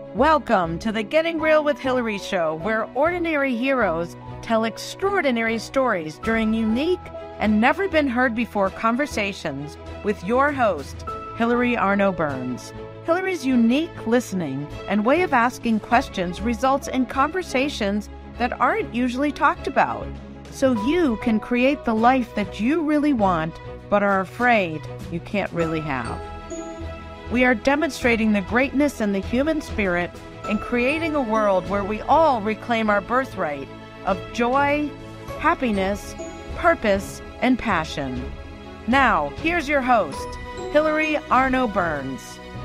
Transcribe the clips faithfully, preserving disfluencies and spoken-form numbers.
Welcome to the Getting Real with Hillary show, where ordinary heroes tell extraordinary stories during unique and never been heard before conversations with your host, Hillary Arno Burns. Hillary's unique listening and way of asking questions results in conversations that aren't usually talked about, so you can create the life that you really want but are afraid you can't really have. We are demonstrating the greatness in the human spirit and creating a world where we all reclaim our birthright of joy, happiness, purpose, and passion. Now, here's your host, Hillary Arno Burns.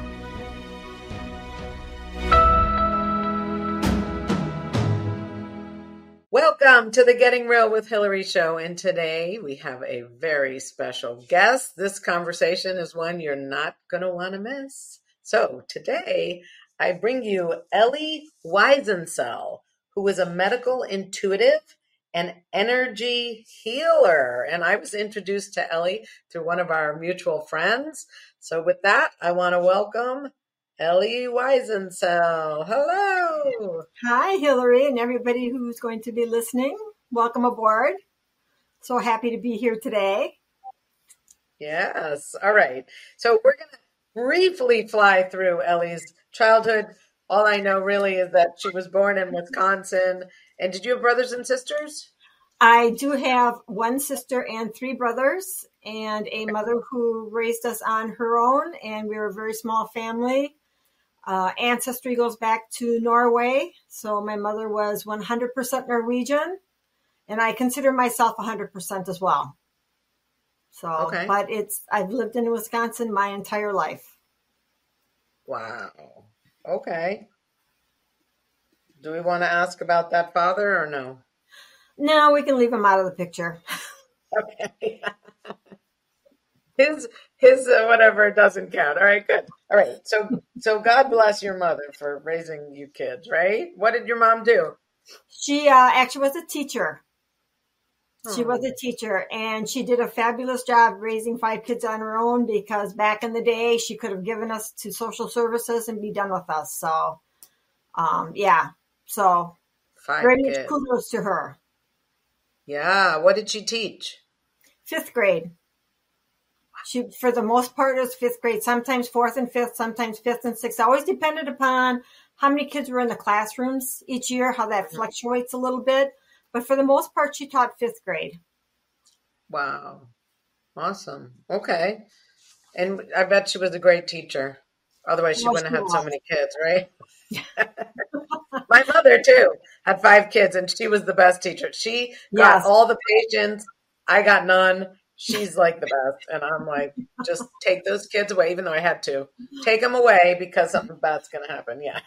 Welcome to the Getting Real with Hillary show, and today we have a very special guest. This conversation is one you're not going to want to miss. So today I bring you Ellie Wiesenthal, who is a medical intuitive and energy healer. And I was introduced to Ellie through one of our mutual friends. So with that, I want to welcome Ellie Wiesenthal. Hello. Hi, Hillary, and everybody who's going to be listening. Welcome aboard. So happy to be here today. Yes. All right. So we're going to briefly fly through Ellie's childhood. All I know really is that she was born in Wisconsin. And did you have brothers and sisters? I do have one sister and three brothers, and a mother who raised us on her own, and we were a very small family. Uh, ancestry goes back to Norway, so my mother was one hundred percent Norwegian, and I consider myself one hundred percent as well. So, okay. But it's I've lived in Wisconsin my entire life. Wow. Okay. Do we want to ask about that father or no? No, we can leave him out of the picture. Okay. His his uh, whatever doesn't count. All right, good. All right. So so God bless your mother for raising you kids, right? What did your mom do? She uh, actually was a teacher. She oh. was a teacher, and she did a fabulous job raising five kids on her own, because back in the day she could have given us to social services and be done with us. So um yeah. So five very kids. much kudos to her. Yeah. What did she teach? Fifth grade. She, for the most part, it was fifth grade, sometimes fourth and fifth, sometimes fifth and sixth. Always depended upon how many kids were in the classrooms each year, how that fluctuates a little bit. But for the most part, she taught fifth grade. Wow. Awesome. Okay. And I bet she was a great teacher. Otherwise, she well, wouldn't she have had so many kids, right? My mother, too, had five kids, and she was the best teacher. She got yes. all the patients. I got none. She's like the best. And I'm like, just take those kids away, even though I had to. Take them away because something bad's going to happen. Yeah.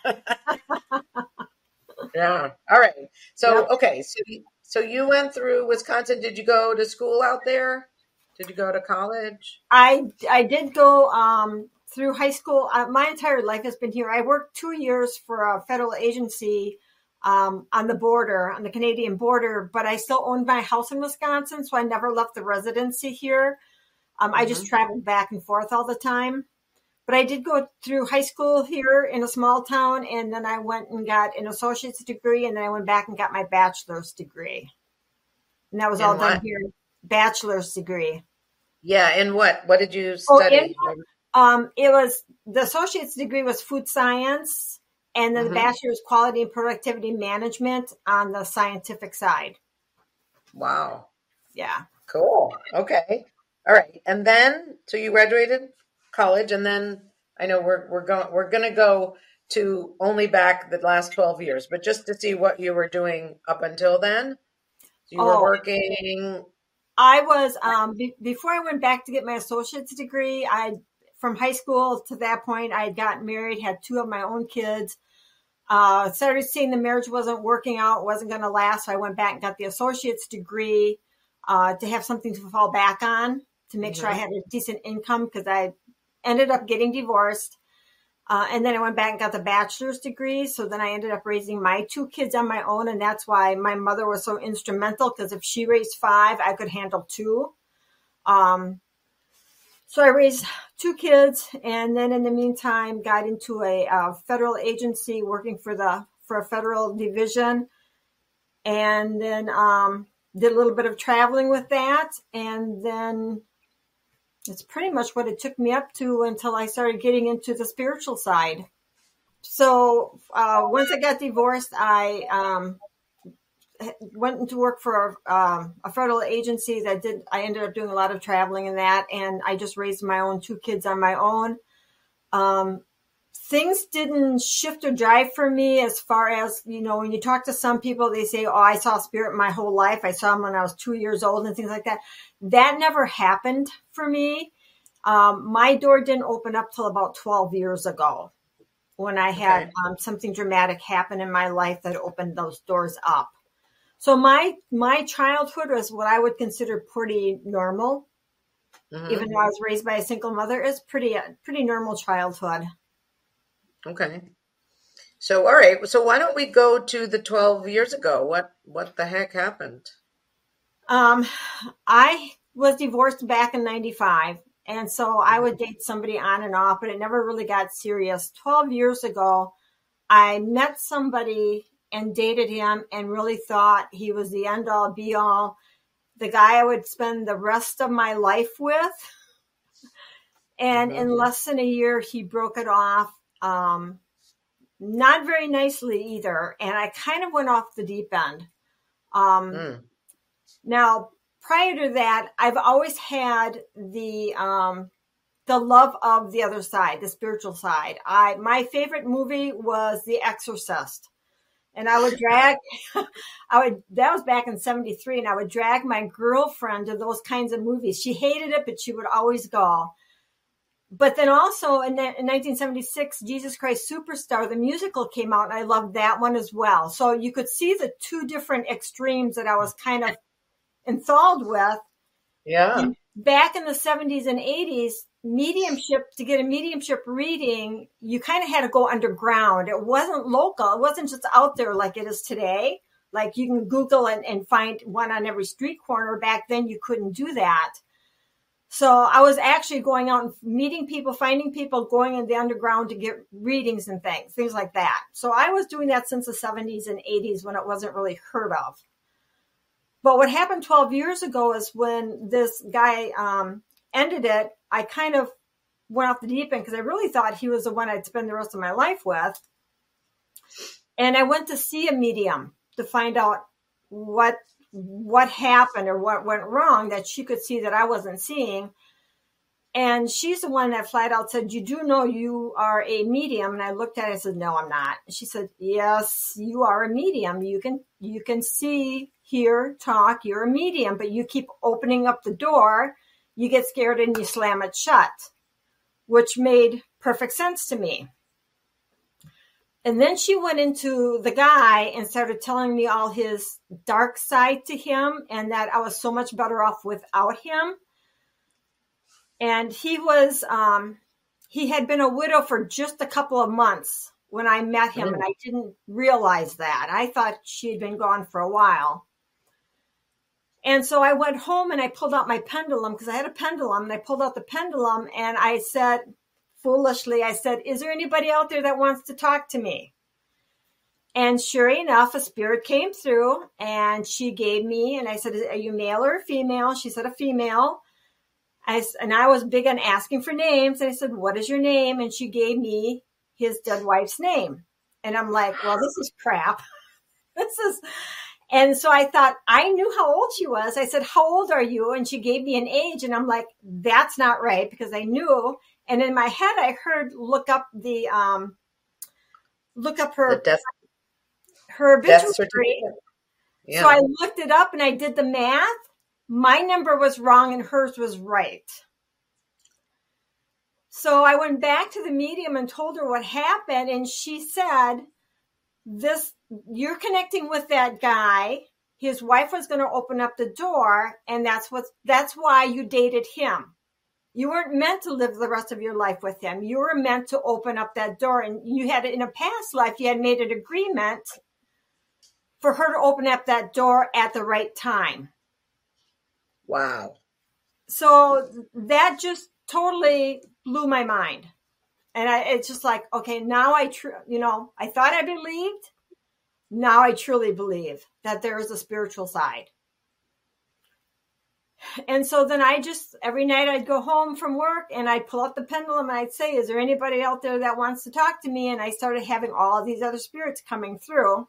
Yeah. All right. So, yep. okay. So, so you went through Wisconsin. Did you go to school out there? Did you go to college? I, I did go um, through high school. Uh, my entire life has been here. I worked two years for a federal agency Um, on the border, on the Canadian border, but I still owned my house in Wisconsin, so I never left the residency here. Um, mm-hmm. I just traveled back and forth all the time. But I did go through high school here in a small town, and then I went and got an associate's degree, and then I went back and got my bachelor's degree. And that was in all what? done here. Bachelor's degree. Yeah, in what? What did you study? Oh, in, um, it was, the associate's degree was food science. And then mm-hmm. the bachelor's quality and productivity management on the scientific side. Wow. Yeah. Cool. Okay. All right. And then, so you graduated college, and then I know we're we're going we're going to go to only back the last twelve years, but just to see what you were doing up until then. You oh, were working. I was um be, before I went back to get my associate's degree. I from high school to that point, I had gotten married, had two of my own kids. Uh, started seeing the marriage wasn't working out, wasn't going to last. So I went back and got the associate's degree uh, to have something to fall back on, to make mm-hmm. sure I had a decent income, because I ended up getting divorced. Uh, and then I went back and got the bachelor's degree. So then I ended up raising my two kids on my own. And that's why my mother was so instrumental, because if she raised five, I could handle two. Um, So I raised two kids, and then in the meantime, got into a uh, federal agency working for the for a federal division, and then um, did a little bit of traveling with that, and then it's pretty much what it took me up to until I started getting into the spiritual side. So uh, once I got divorced, I um, went into work for um, a federal agency that did, I ended up doing a lot of traveling in that, and I just raised my own two kids on my own. Um, things didn't shift or drive for me as far as, you know, when you talk to some people, they say, oh, I saw spirit my whole life. I saw them when I was two years old and things like that. That never happened for me. Um, my door didn't open up till about twelve years ago when I had okay. um, something dramatic happen in my life that opened those doors up. So my my childhood was what I would consider pretty normal. Mm-hmm. Even though I was raised by a single mother, it's pretty pretty normal childhood. Okay. So all right. So why don't we go to the twelve years ago? What what the heck happened? Um, I was divorced back in ninety-five, and so I would date somebody on and off, but it never really got serious. twelve years ago, I met somebody and dated him and really thought he was the end all be all, the guy I would spend the rest of my life with. And mm-hmm. in less than a year, he broke it off. Um, not very nicely either. And I kind of went off the deep end. Um, mm. Now, prior to that, I've always had the, um, the love of the other side, the spiritual side. I, my favorite movie was The Exorcist. And I would drag, I would, that was back in seventy-three, and I would drag my girlfriend to those kinds of movies. She hated it, but she would always go. But then also in, in nineteen seventy-six, Jesus Christ Superstar, the musical came out, and I loved that one as well. So you could see the two different extremes that I was kind of enthralled with. Yeah. And back in the seventies and eighties, mediumship, to get a mediumship reading, you kind of had to go underground. It wasn't local. It wasn't just out there like it is today. Like you can Google and, and find one on every street corner. Back then you couldn't do that. So I was actually going out and meeting people, finding people, going in the underground to get readings and things, things like that. So I was doing that since the seventies and eighties when it wasn't really heard of. But what happened twelve years ago is when this guy um, ended it, I kind of went off the deep end because I really thought he was the one I'd spend the rest of my life with. And I went to see a medium to find out what what happened or what went wrong that she could see that I wasn't seeing. And she's the one that flat out said, you do know you are a medium? And I looked at it and said, no, I'm not. And she said, yes, you are a medium. You can, you can see, hear, talk. You're a medium, but you keep opening up the door. You get scared and you slam it shut, which made perfect sense to me. And then she went into the guy and started telling me all his dark side to him and that I was so much better off without him. And he was, um, he had been a widow for just a couple of months when I met him, mm. and I didn't realize that. I thought she had been gone for a while. And so I went home and I pulled out my pendulum because I had a pendulum, and I pulled out the pendulum and I said, foolishly, I said, is there anybody out there that wants to talk to me? And sure enough, a spirit came through and she gave me, and I said, are you male or female? She said, a female. I, and I was big on asking for names. And I said, what is your name? And she gave me his dead wife's name. And I'm like, well, this is crap. This is, and so I thought, I knew how old she was. I said, how old are you? And she gave me an age. And I'm like, that's not right, because I knew. And in my head, I heard, look up the, um, look up her, death, her obituary. Yeah. So I looked it up and I did the math. My number was wrong and hers was right. So I went back to the medium and told her what happened. And she said, this, you're connecting with that guy. His wife was going to open up the door. And that's what, that's why you dated him. You weren't meant to live the rest of your life with him. You were meant to open up that door. And you had, in a past life, you had made an agreement for her to open up that door at the right time. Wow. So that just totally blew my mind. And I, it's just like, okay, now I, tr- you know, I thought I believed. Now I truly believe that there is a spiritual side. And so then I just, every night I'd go home from work and I'd pull up the pendulum and I'd say, is there anybody out there that wants to talk to me? And I started having all these other spirits coming through.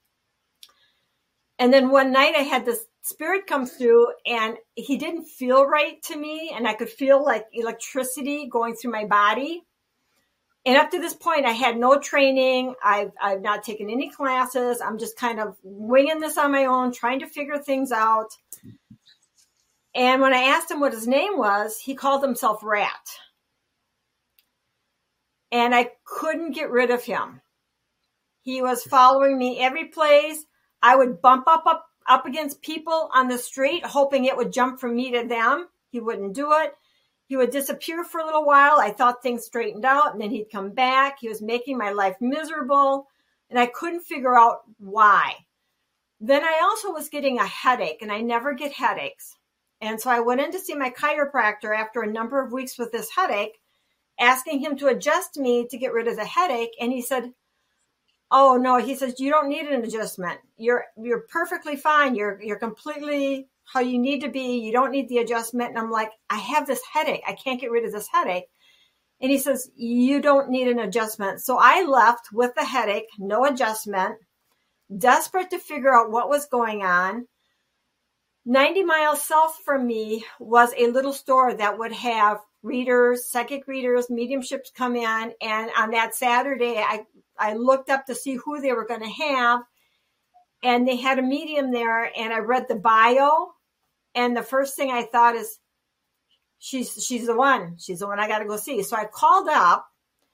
And then one night I had this spirit come through and he didn't feel right to me. And I could feel like electricity going through my body. And up to this point, I had no training. I've, I've not taken any classes. I'm just kind of winging this on my own, trying to figure things out. And when I asked him what his name was, he called himself Rat. And I couldn't get rid of him. He was following me every place. I would bump up, up, up against people on the street, hoping it would jump from me to them. He wouldn't do it. He would disappear for a little while. I thought things straightened out, and then he'd come back. He was making my life miserable, and I couldn't figure out why. Then I also was getting a headache, and I never get headaches. And so I went in to see my chiropractor after a number of weeks with this headache, asking him to adjust me to get rid of the headache. And he said, oh, no, he says, you don't need an adjustment. You're you're perfectly fine. You're you're completely how you need to be. You don't need the adjustment. And I'm like, I have this headache. I can't get rid of this headache. And he says, you don't need an adjustment. So I left with the headache, no adjustment, desperate to figure out what was going on. ninety miles south from me was a little store that would have readers, psychic readers, mediumships come in. And on that Saturday, I, I looked up to see who they were going to have. And they had a medium there, and I read the bio. And the first thing I thought is, she's she's the one. She's the one I got to go see. So I called up.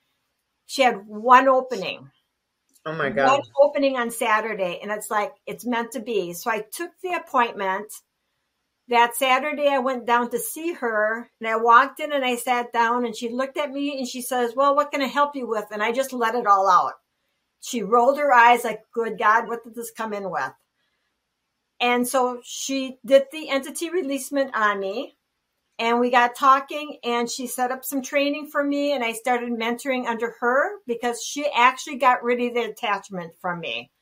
She had one opening. Oh, my God. One opening on Saturday. And it's like, it's meant to be. So I took the appointment. That Saturday, I went down to see her. And I walked in and I sat down. And she looked at me and she says, well, what can I help you with? And I just let it all out. She rolled her eyes like, good God, what did this come in with? And so she did the entity releasement on me. And we got talking, and she set up some training for me, and I started mentoring under her because she actually got rid of the attachment from me.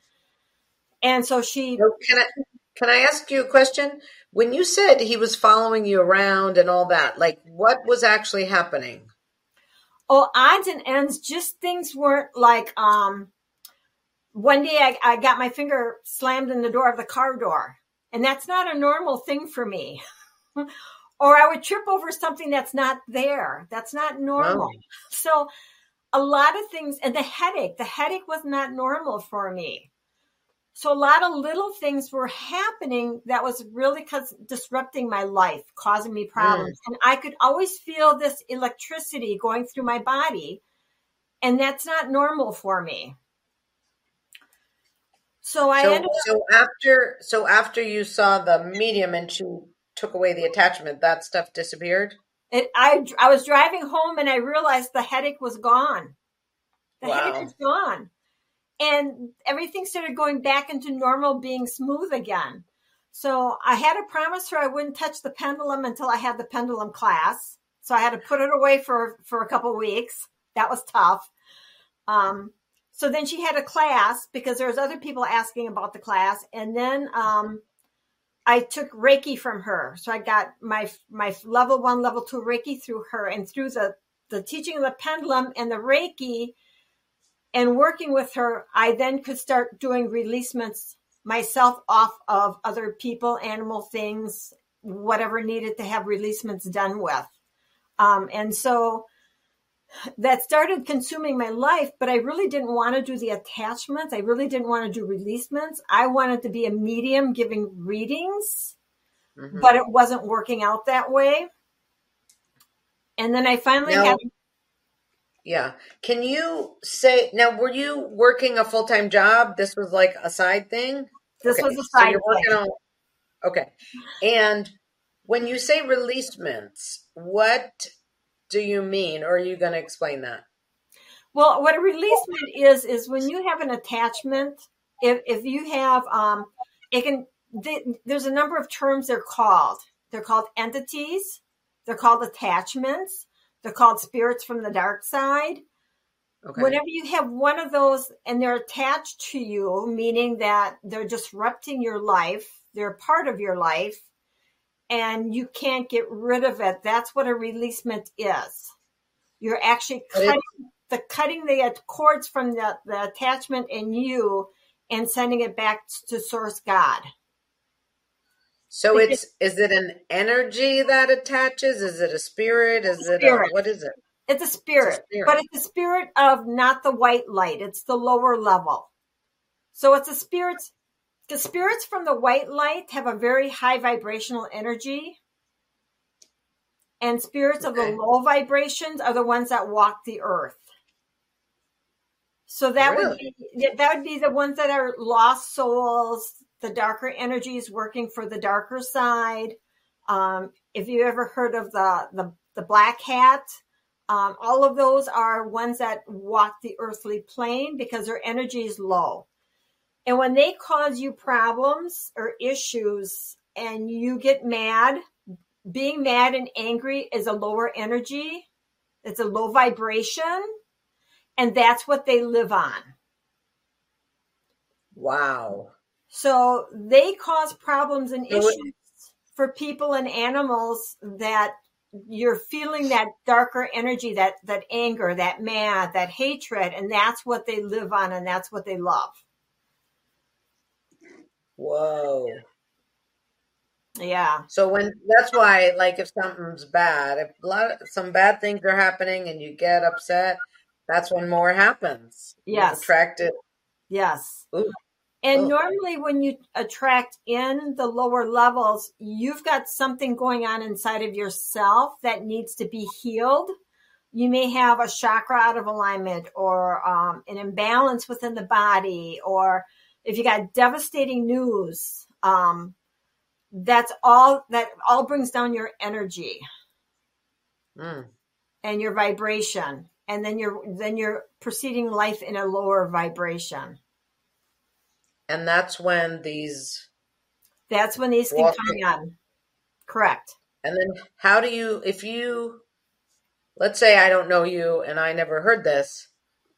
And so she... Can I, can I ask you a question? When you said he was following you around and all that, like, what was actually happening? Oh, odds and ends, just things weren't like... um. One day I, I got my finger slammed in the door of the car door, and that's not a normal thing for me. Or I would trip over something that's not there. That's not normal. Oh. So a lot of things, and the headache, the headache was not normal for me. So a lot of little things were happening that was really cause, disrupting my life, causing me problems. Mm. And I could always feel this electricity going through my body, and that's not normal for me. So I so, ended up, so after so after you saw the medium and she took away the attachment, that stuff disappeared? It, I I was driving home and I realized the headache was gone. The Wow. headache was gone. And everything started going back into normal, being smooth again. So I had to promise her I wouldn't touch the pendulum until I had the pendulum class. So I had to put it away for, for a couple of weeks. That was tough. Um, so then she had a class because there was other people asking about the class. And then um, I took Reiki from her. So I got my my level one, level two Reiki through her, and through the, the teaching of the pendulum and the Reiki and working with her, I then could start doing releasements myself off of other people, animal things, whatever needed to have releasements done with. Um, and so that started consuming my life, but I really didn't want to do the attachments. I really didn't want to do releasements. I wanted to be a medium giving readings, mm-hmm. but it wasn't working out that way. And then I finally now, had... Yeah. Can you say, now, were you working a full-time job? This was like a side thing? This okay. was a side so you're working thing. On, okay. And when you say releasements, what do you mean? Or are you going to explain that? Well, what a releasement is, is when you have an attachment, if, if you have, um, it can, th- there's a number of terms they're called. They're called entities. They're called attachments. They're called spirits from the dark side. Okay. Whenever you have one of those and they're attached to you, meaning that they're disrupting your life, they're part of your life, and you can't get rid of it, that's what a releasement is. You're actually cutting the cutting the cords from the, the attachment in you and sending it back to Source God. So it's, is it an energy that attaches? Is it a spirit? Is it a, what is it? It's a spirit, It's a spirit. but it's a spirit of not the white light. It's the lower level. So it's a spirit. The spirits from the white light have a very high vibrational energy. And spirits Okay. of the low vibrations are the ones that walk the earth. So that Really? would be, that would be the ones that are lost souls, the darker energies working for the darker side. Um, if you ever heard of the, the, the black hat, um, all of those are ones that walk the earthly plane because their energy is low. And when they cause you problems or issues and you get mad, being mad and angry is a lower energy. It's a low vibration. And that's what they live on. Wow. So they cause problems and So it- issues for people and animals that you're feeling that darker energy, that, that anger, that mad, that hatred. And that's what they live on and that's what they love. Whoa. Yeah. So when, that's why, like, if something's bad, if a lot of, some bad things are happening and you get upset, that's when more happens. You Yes. attract it. Yes. Ooh. And Oh. normally when you attract in the lower levels, you've got something going on inside of yourself that needs to be healed. You may have a chakra out of alignment or um, an imbalance within the body, or if you got devastating news, um, that's all, that all brings down your energy Mm. and your vibration. And then you're, then you're proceeding life in a lower vibration. And that's when these, That's when these can Walk- come on. Correct. and then how do you, if you, let's say I don't know you and I never heard this,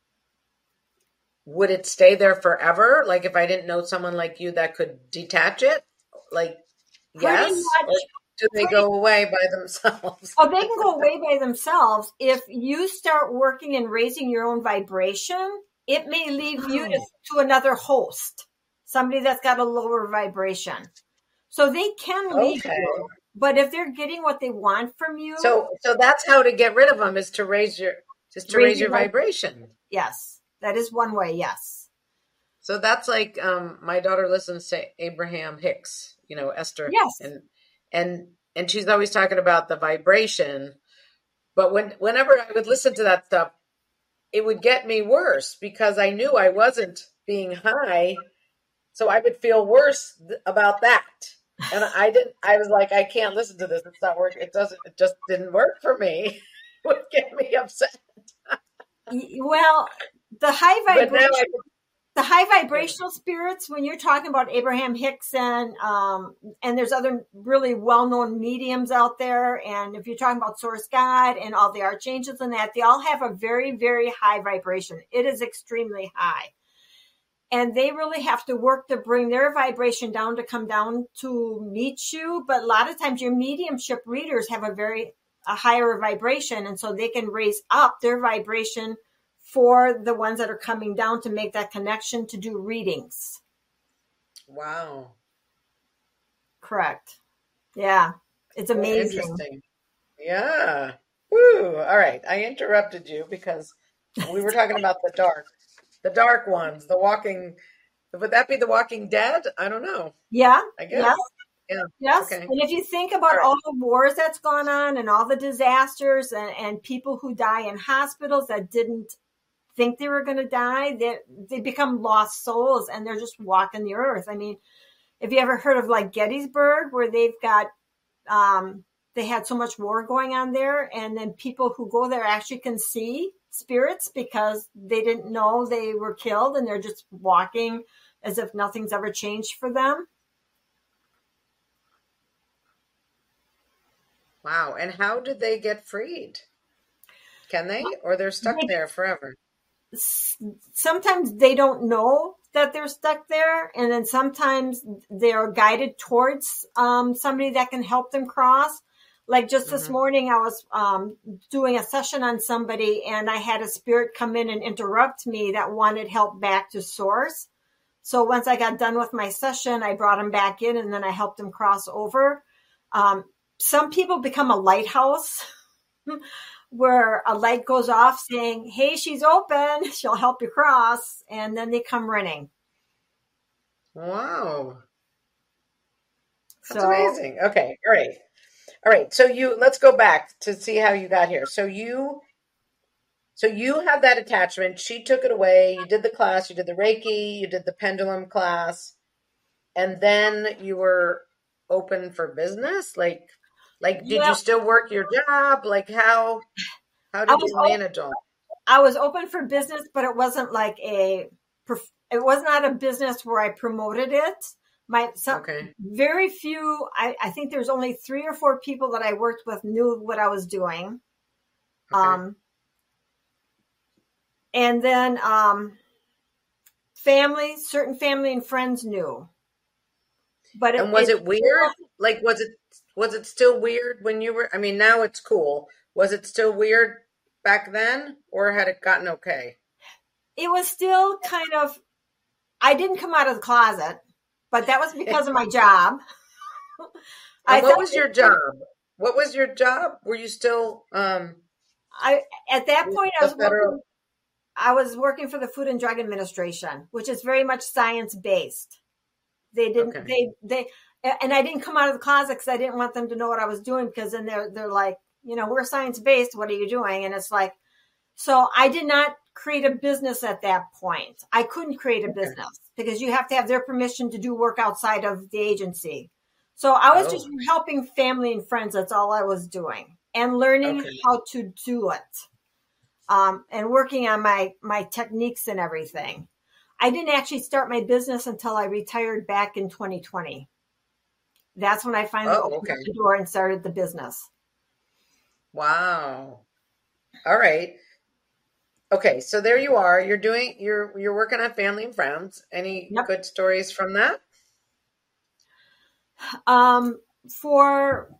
would it stay there forever? Like if I didn't know someone like you that could detach it? Like, Pretty yes? much. Or do they go away by themselves? Oh, they can go away by themselves. If you start working and raising your own vibration, it may leave you to, to another host, somebody that's got a lower vibration. So they can leave Okay. you. But if they're getting what they want from you, So, so that's how to get rid of them is to raise your, just to Raise raise your your vib- vibration. yes, that is one way. Yes. So that's like, um, my daughter listens to Abraham Hicks, you know, Esther. Yes. And, and, and she's always talking about the vibration. But when, whenever I would listen to that stuff, it would get me worse because I knew I wasn't being high. So I would feel worse th- about that. And I didn't, I was like, I can't listen to this. It's not working. It doesn't, it just didn't work for me. It would get me upset. Y- Well, the high But now vibration, I, the high vibrational spirits, when you're talking about Abraham Hickson, um, and there's other really well-known mediums out there, and if you're talking about Source God and all the archangels and that, they all have a very, very high vibration. It is extremely high. And they really have to work to bring their vibration down to come down to meet you. But a lot of times your mediumship readers have a very a higher vibration. And so they can raise up their vibration for the ones that are coming down to make that connection to do readings. wow. Correct. Yeah. It's Well, amazing. interesting. Yeah. Woo. All right. I interrupted you because we were talking about the dark, the dark ones, the walking. Would that be the Walking Dead? I don't know. Yeah. I guess. Yes. Yeah. Yes. Okay. And if you think about all the wars that's gone on and all the disasters and, and people who die in hospitals that didn't think they were going to die, they, they become lost souls and they're just walking the earth. I mean, if you ever heard of like Gettysburg, where they've got, um, they had so much war going on there, and then people who go there actually can see spirits because they didn't know they were killed and they're just walking as if nothing's ever changed for them. Wow. And how did they get freed? can they? Or they're stuck They, there forever? sometimes they don't know that they're stuck there, and then sometimes they're guided towards um, somebody that can help them cross. Like just this Mm-hmm. morning, I was um, doing a session on somebody, and I had a spirit come in and interrupt me that wanted help back to source. So once I got done with my session, I brought them back in, and then I helped them cross over. Um, some people become a lighthouse where a light goes off saying, hey, she's open, she'll help you cross, and then they come running. Wow. That's So amazing. Okay. All right. All right. So you, let's go back to see how you got here. So you, so you had that attachment. She took it away. You did the class, you did the Reiki, you did the pendulum class, and then you were open for business. Like, like, did yeah, you still work your job? Like how, how I did was you o- manage all? I was open for business, but it wasn't like a prof- it was not a business where I promoted it. My some Okay. very few. I, I think there's only three or four people that I worked with knew what I was doing. Okay. Um, and then um, family, certain family and friends knew, but it, And was it, it it weird? wasn't. Like, was it, was it still weird when you were, I mean, now it's cool. Was it still weird back then, or had it gotten okay? It was still kind of. I didn't come out of the closet, but that was because of my job. I And what thought was your job? What was your job? Were you still um I at that point I the was federal? working. I was working for the Food and Drug Administration, which is very much science based. They didn't. Okay. They they and I didn't come out of the closet because I didn't want them to know what I was doing, because then they're they're like, you know, we're science based. What are you doing? And it's like, so I did not create a business at that point. I couldn't create a Okay. business because you have to have their permission to do work outside of the agency. So I was just Oh, helping family and friends. That's all I was doing, and learning okay. how to do it, um, and working on my my techniques and everything. I didn't actually start my business until I retired back in twenty twenty. That's when I finally Oh, opened okay. up the door and started the business. Wow. All right. Okay, so there you are. You're doing you're you're working on family and friends. Any Yep. good stories from that? Um, for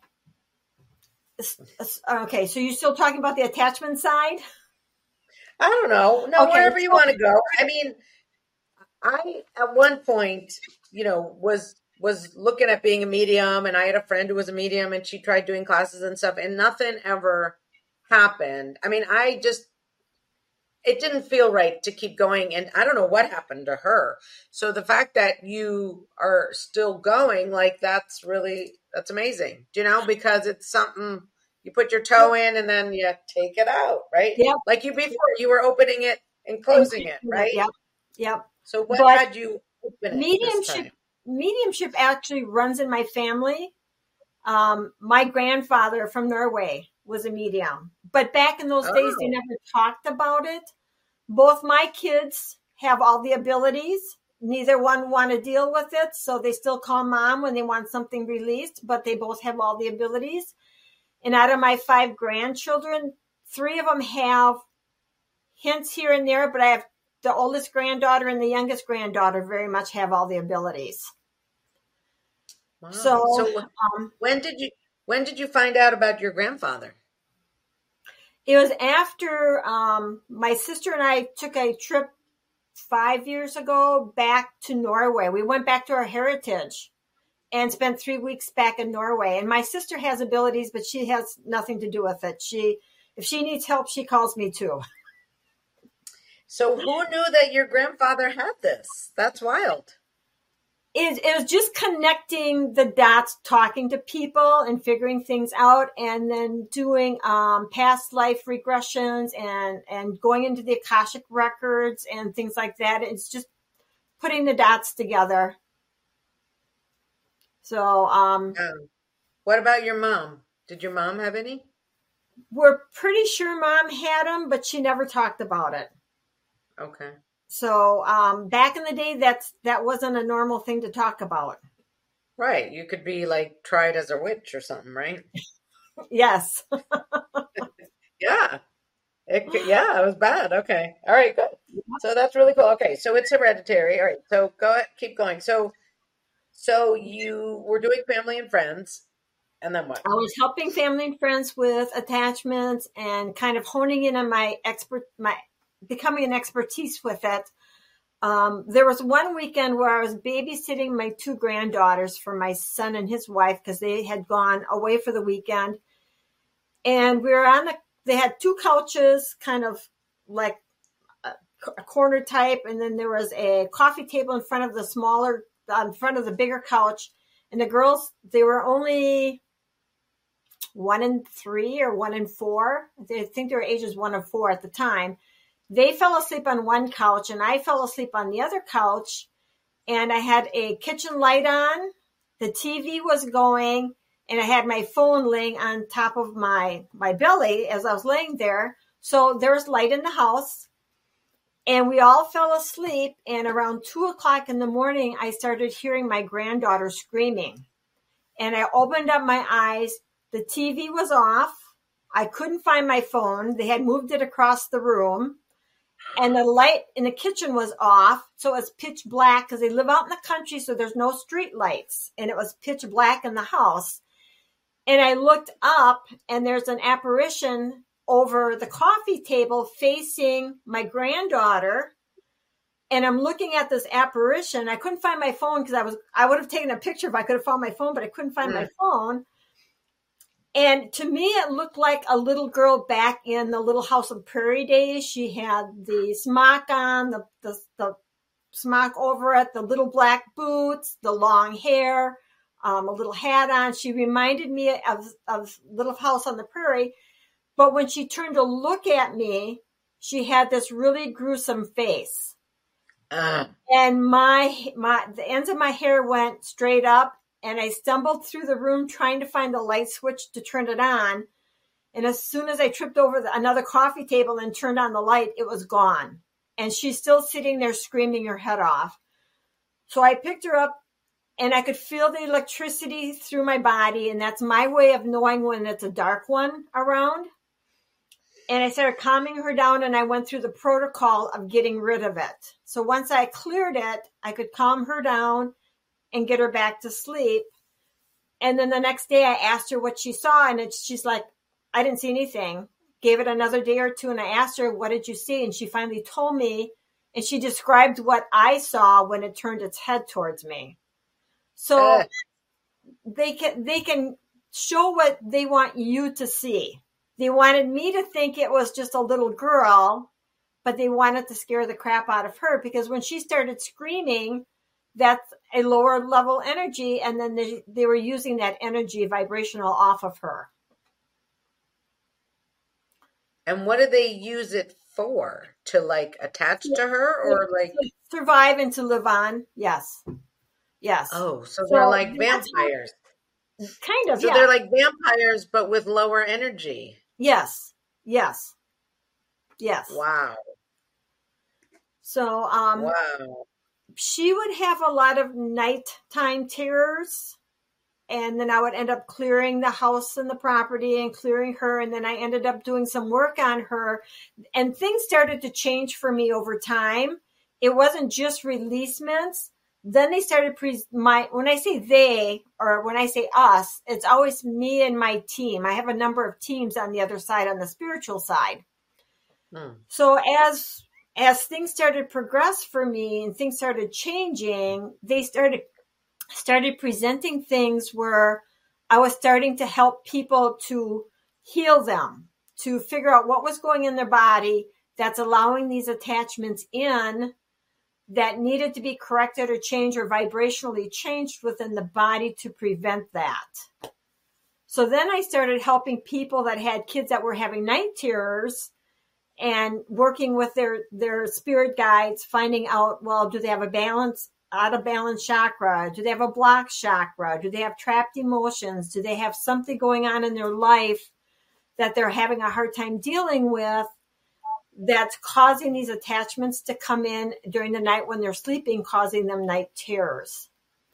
okay, so you're still talking about the attachment side? I don't know. No, Okay, wherever you so want to go. I mean, I at one point, you know, was was looking at being a medium, and I had a friend who was a medium, and she tried doing classes and stuff, and nothing ever happened. I mean, I just it didn't feel right to keep going, and I don't know what happened to her. So the fact that you are still going, like that's really that's amazing. You know, because it's something you put your toe in and then you take it out, right? yep, Like you before, you were opening it and and closing it, keeping it, right? yep, yep. So what But had you open it this mediumship, time? mediumship actually runs in my family. Um, my grandfather from Norway was a medium, but back in those days, they Oh, never talked about it. Both my kids have all the abilities. Neither one want to deal with it, so they still call mom when they want something released, but they both have all the abilities. And out of my five grandchildren, three of them have hints here and there, but I have the oldest granddaughter and the youngest granddaughter very much have all the abilities. wow. So So um, when did you when did you find out about your grandfather? it was after um, my sister and I took a trip five years ago back to Norway. We went back to our heritage and spent three weeks back in Norway. And my sister has abilities, but she has nothing to do with it. She, if she needs help, she calls me too. So who knew that your grandfather had this? That's wild. It, it was just connecting the dots, talking to people and figuring things out, and then doing um, past life regressions and, and going into the Akashic records and things like that. It's just putting the dots together. So um, Um, what about your mom? Did your mom have any? we're pretty sure mom had them, but she never talked about it. Okay. So um, back in the day, that's that wasn't a normal thing to talk about. Right. You could be like tried as a witch or something, right? Yes. Yeah. It, yeah, it was bad. Okay. All right, good. So that's really cool. Okay, so it's hereditary. All right, so go ahead, keep going. So, so you were doing family and friends, and then what? I was helping family and friends with attachments and kind of honing in on my expert, my becoming an expertise with it. Um, there was one weekend where I was babysitting my two granddaughters for my son and his wife because they had gone away for the weekend. And we were on the, they had two couches, kind of like a, a corner type. And then there was a coffee table in front of the smaller, in front of the bigger couch. And the girls, they were only one and three or one and four. I think they were ages one and four at the time. They fell asleep on one couch and I fell asleep on the other couch, and I had a kitchen light on. The T V was going and I had my phone laying on top of my, my belly as I was laying there. So there was light in the house and we all fell asleep. And around two o'clock in the morning, I started hearing my granddaughter screaming, and I opened up my eyes. The T V was off. I couldn't find my phone. They had moved it across the room. And the light in the kitchen was off, so it was pitch black because they live out in the country, so there's no street lights. And it was pitch black in the house. And I looked up, and there's an apparition over the coffee table facing my granddaughter. And I'm looking at this apparition. I couldn't find my phone because I was I would have taken a picture if I could have found my phone, but I couldn't find mm. my phone. And to me, it looked like a little girl back in the Little House on Prairie days. She had the smock on, the, the, the smock over it, the little black boots, the long hair, um, a little hat on. She reminded me of, of Little House on the Prairie. But when she turned to look at me, she had this really gruesome face. Uh. And my my the ends of my hair went straight up. And I stumbled through the room trying to find the light switch to turn it on. And as soon as I tripped over the, another coffee table and turned on the light, it was gone. And she's still sitting there screaming her head off. So I picked her up and I could feel the electricity through my body. And that's my way of knowing when it's a dark one around. And I started calming her down, and I went through the protocol of getting rid of it. So once I cleared it, I could calm her down and get her back to sleep. And then the next day I asked her what she saw, and it, she's like, I didn't see anything. Gave it another day or two, and I asked her, what did you see? And she finally told me, and she described what I saw when it turned its head towards me. So uh. they can they can show what they want you to see. They wanted me to think it was just a little girl, but they wanted to scare the crap out of her, because when she started screaming, that's a lower level energy, and then they, they were using that energy vibrational off of her. And what do they use it for? To like attach to her, or like survive and to live on? Yes. Yes. Oh, so, so they're like vampires. Kind of, so yeah. they're like vampires, but with lower energy. Yes. Yes. Yes. Wow. So, um, wow. She would have a lot of nighttime terrors, and then I would end up clearing the house and the property and clearing her. And then I ended up doing some work on her, and things started to change for me over time. It wasn't just releasements. Then they started pre- my, when I say they, or when I say us, it's always me and my team. I have a number of teams on the other side, on the spiritual side. Hmm. So as As things started to progress for me and things started changing, they started started presenting things where I was starting to help people to heal them, to figure out what was going in their body that's allowing these attachments in that needed to be corrected or changed or vibrationally changed within the body to prevent that. So then I started helping people that had kids that were having night terrors, and working with their, their spirit guides, finding out, well, do they have a balance, out of balance chakra? Do they have a blocked chakra? Do they have trapped emotions? Do they have something going on in their life that they're having a hard time dealing with that's causing these attachments to come in during the night when they're sleeping, causing them night terrors?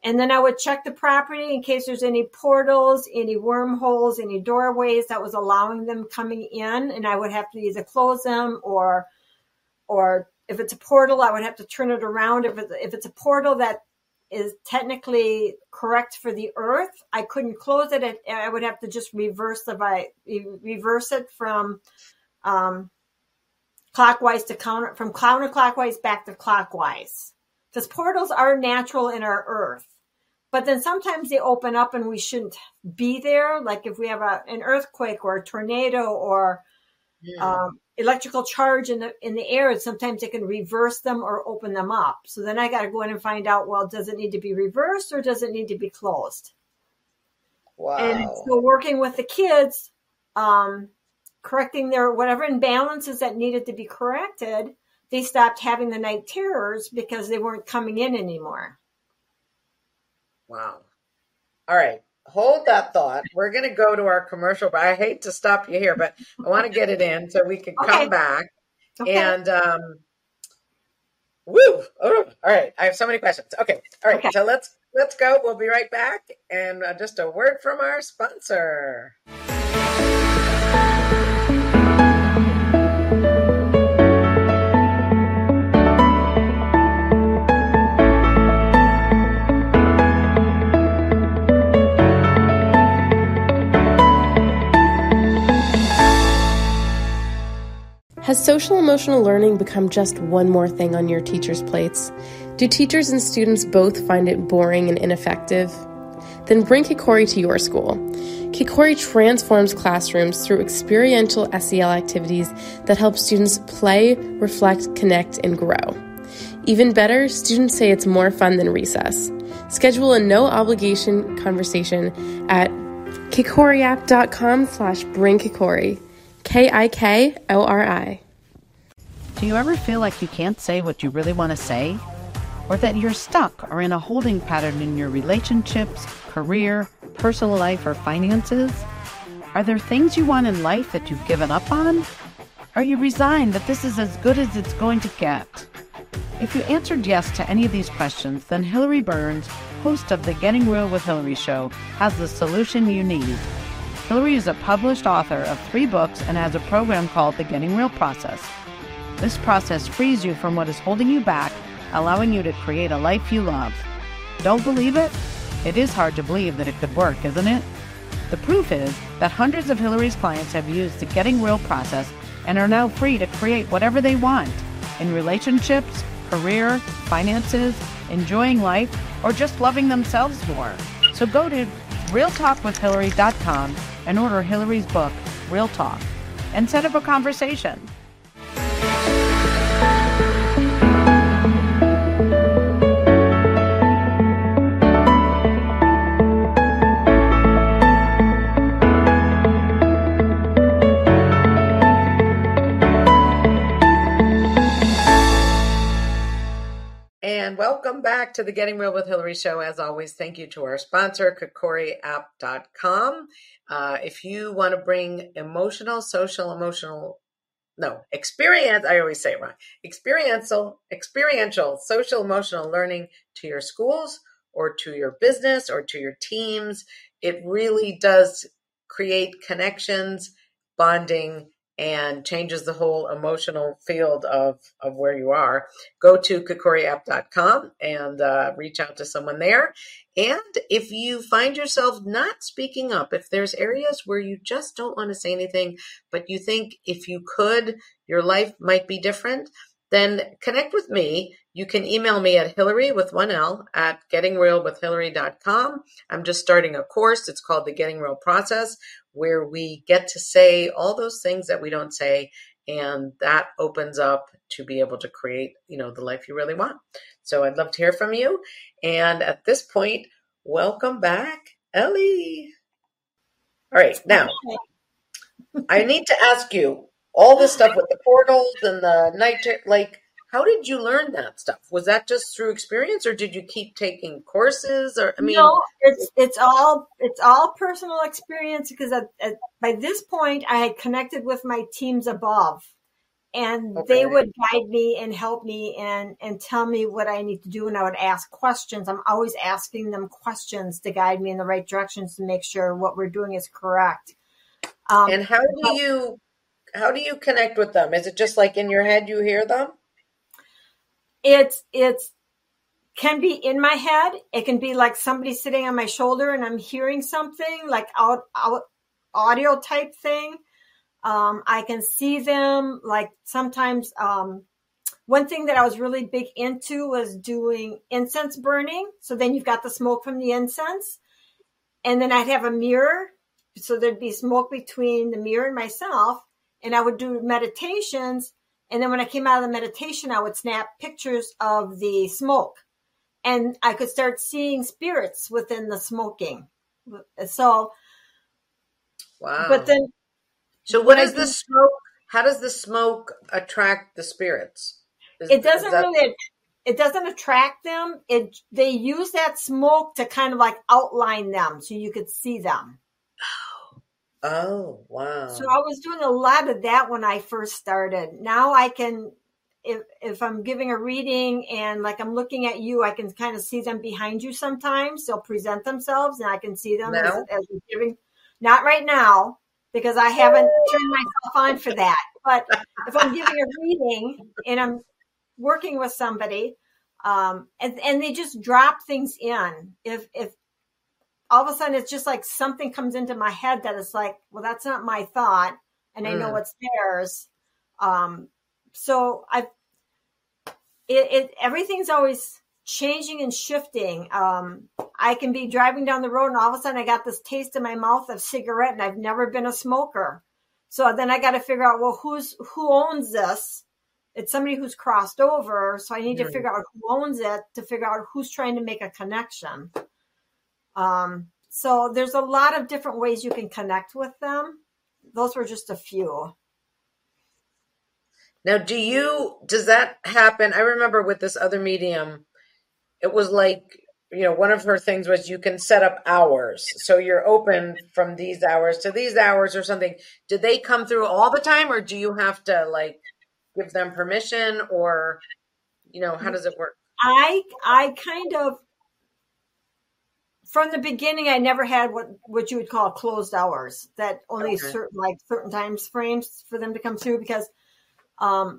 And then I would check the property in case there's any portals, any wormholes, any doorways that was allowing them coming in. And I would have to either close them or, or if it's a portal, I would have to turn it around. If it's, if it's a portal that is technically correct for the earth, I couldn't close it. I would have to just reverse the, reverse it from, um, clockwise to counter, from counterclockwise back to clockwise. Because portals are natural in our earth. But then sometimes they open up and we shouldn't be there. Like if we have a, an earthquake or a tornado or yeah. um, electrical charge in the in the air, sometimes it can reverse them or open them up. So then I got to go in and find out, well, does it need to be reversed or does it need to be closed? Wow. And so working with the kids, um, correcting their whatever imbalances that needed to be corrected, they stopped having the night terrors because they weren't coming in anymore. Wow. All right. Hold that thought. We're going to go to our commercial, but I hate to stop you here, but I want to get it in so we can okay. come back. Okay. And, um, woo. Oh, all right. I have so many questions. Okay. All right. Okay. So let's, let's go. We'll be right back. And uh, just a word from our sponsor. Has social emotional learning become just one more thing on your teachers' plates? Do teachers and students both find it boring and ineffective? Then bring Kikori to your school. Kikori transforms classrooms through experiential S E L activities that help students play, reflect, connect, and grow. Even better, students say it's more fun than recess. Schedule a no-obligation conversation at kikoriapp.com slash bring Kikori. K I K O R I. Do you ever feel like you can't say what you really want to say? Or that you're stuck or in a holding pattern in your relationships, career, personal life, or finances? Are there things you want in life that you've given up on? Are you resigned that this is as good as it's going to get? If you answered yes to any of these questions, then Hillary Burns, host of the Getting Real with Hillary show, has the solution you need. Hillary is a published author of three books and has a program called the Getting Real Process. This process frees you from what is holding you back, allowing you to create a life you love. Don't believe it? It is hard to believe that it could work, isn't it? The proof is that hundreds of Hillary's clients have used the Getting Real process and are now free to create whatever they want in relationships, career, finances, enjoying life, or just loving themselves more. So go to real talk with hillary dot com and order Hillary's book, Real Talk, and set up a conversation. And welcome back to the Getting Real with Hillary show. As always, thank you to our sponsor, kikori app dot com. Uh, if you want to bring emotional, social, emotional, no, experience, I always say it wrong, experiential, experiential, social, emotional learning to your schools or to your business or to your teams, it really does create connections, bonding, and changes the whole emotional field of, of where you are. Go to kikori app dot com and uh, reach out to someone there. And if you find yourself not speaking up, if there's areas where you just don't want to say anything, but you think if you could, your life might be different, then connect with me. You can email me at Hillary with one L at getting real with hillary dot com. I'm just starting a course. It's called the Getting Real Process, where we get to say all those things that we don't say. And that opens up to be able to create, you know, the life you really want. So I'd love to hear from you. And at this point, welcome back, Ellie. All right. Now, I need to ask you all this stuff with the portals and the night, like, how did you learn that stuff? Was that just through experience, or did you keep taking courses? Or I mean, no, it's it's all it's all personal experience because at, at, by this point I had connected with my teams above, and Okay. they would guide me and help me and, and tell me what I need to do. And I would ask questions. I'm always asking them questions to guide me in the right directions to make sure what we're doing is correct. Um, And how do you how do you connect with them? Is it just like in your head you hear them? It's it's can be in my head. It can be like somebody sitting on my shoulder and I'm hearing something like out, out audio type thing. Um, I can see them like sometimes. Um, one thing that I was really big into was doing incense burning. So then you've got the smoke from the incense, and then I'd have a mirror. So there'd be smoke between the mirror and myself, and I would do meditations. And then when I came out of the meditation, I would snap pictures of the smoke, and I could start seeing spirits within the smoking. So, Wow. but then, so what is the smoke? How does the smoke attract the spirits? Is, it doesn't that... really, it doesn't attract them. It, they use that smoke to kind of like outline them so you could see them. Oh, wow. So I was doing a lot of that when I first started. Now I can, if if I'm giving a reading and like I'm looking at you, I can kind of see them behind you sometimes. They'll present themselves and I can see them as, as giving. Not right now, because I haven't turned myself on for that. But if I'm giving a reading and I'm working with somebody, um, and, and they just drop things in. If if all of a sudden it's just like something comes into my head that is like, well, that's not my thought, and I Mm. know what's theirs. Um, so I, it, it everything's always changing and shifting. Um, I can be driving down the road and all of a sudden I got this taste in my mouth of cigarette, and I've never been a smoker. So then I got to figure out, well, who's who owns this? It's somebody who's crossed over, so I need Mm. to figure out who owns it to figure out who's trying to make a connection. Um, so there's a lot of different ways you can connect with them. Those were just a few. Now, do you, does that happen? I remember with this other medium, it was like, you know, one of her things was you can set up hours. So you're open from these hours to these hours or something. Do they come through all the time, or do you have to like give them permission, or, you know, how does it work? I, I kind of, from the beginning, I never had what, what you would call closed hours, that only Okay. certain, like certain times frames for them to come through, because, um,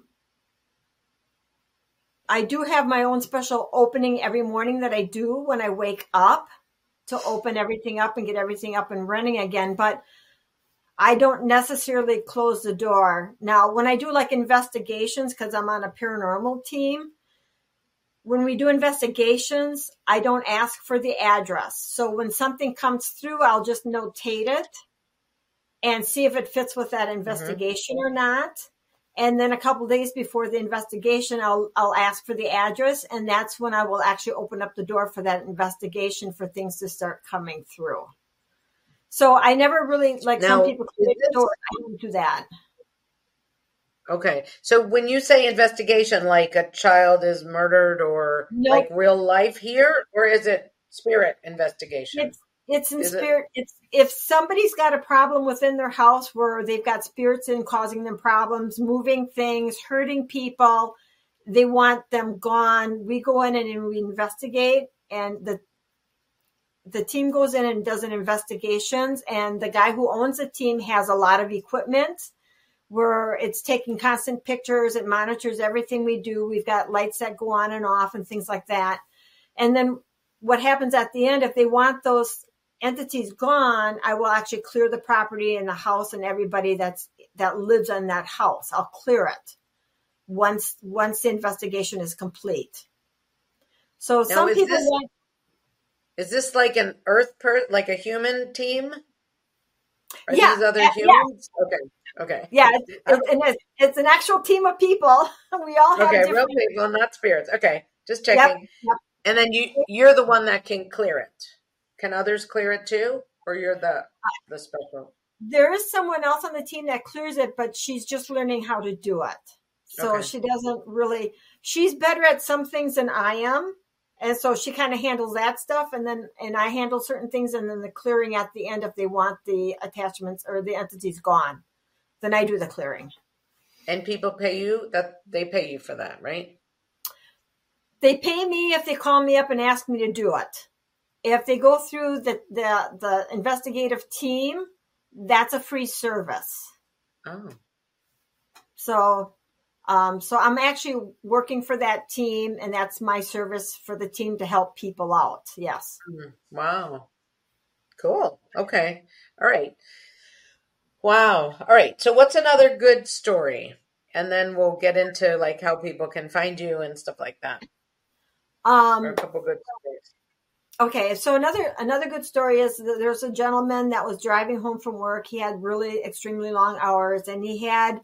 I do have my own special opening every morning that I do when I wake up to open everything up and get everything up and running again. But I don't necessarily close the door. Now, when I do like investigations, because I'm on a paranormal team, when we do investigations, I don't ask for the address. So when something comes through, I'll just notate it and see if it fits with that investigation mm-hmm. or not. And then a couple of days before the investigation, I'll I'll ask for the address, and that's when I will actually open up the door for that investigation for things to start coming through. So I never really, like Now, some people close this... the door, I don't do that. Okay. So when you say investigation, like a child is murdered or nope. like real life here, or is it spirit investigation? It's, it's in is spirit. It... It's if somebody's got a problem within their house where they've got spirits in causing them problems, moving things, hurting people, they want them gone. We go in and we investigate, and the the team goes in and does an investigations, and the guy who owns the team has a lot of equipment where it's taking constant pictures. It monitors everything we do. We've got lights that go on and off and things like that. And then what happens at the end, if they want those entities gone, I will actually clear the property and the house and everybody that's that lives in that house. I'll clear it once once the investigation is complete. So now, some people this, want, is this like an earth per like a human team? Are yeah, these other yeah, humans? Yeah. Okay. Okay. Yeah, it's, it's, and it's, it's an actual team of people. We all have okay, different... real people, not spirits. Okay, just checking. Yep, yep. And then you you're the one that can clear it. Can others clear it too, or you're the the special? There is someone else on the team that clears it, but she's just learning how to do it. So okay. She doesn't really. She's better at some things than I am, and so she kind of handles that stuff, and then and I handle certain things, and then the clearing at the end if they want the attachments or the entities gone. Then I do the clearing. And people pay you, that they pay you for that, right? They pay me if they call me up and ask me to do it. If they go through the, the, the investigative team, that's a free service. Oh. So, um, so I'm actually working for that team, and that's my service for the team to help people out. Yes. Wow. Cool. Okay. All right. Wow. All right. So what's another good story? And then we'll get into like how people can find you and stuff like that. Um, or a couple good stories. Okay, so another another good story is that there's a gentleman that was driving home from work. He had really extremely long hours, and he had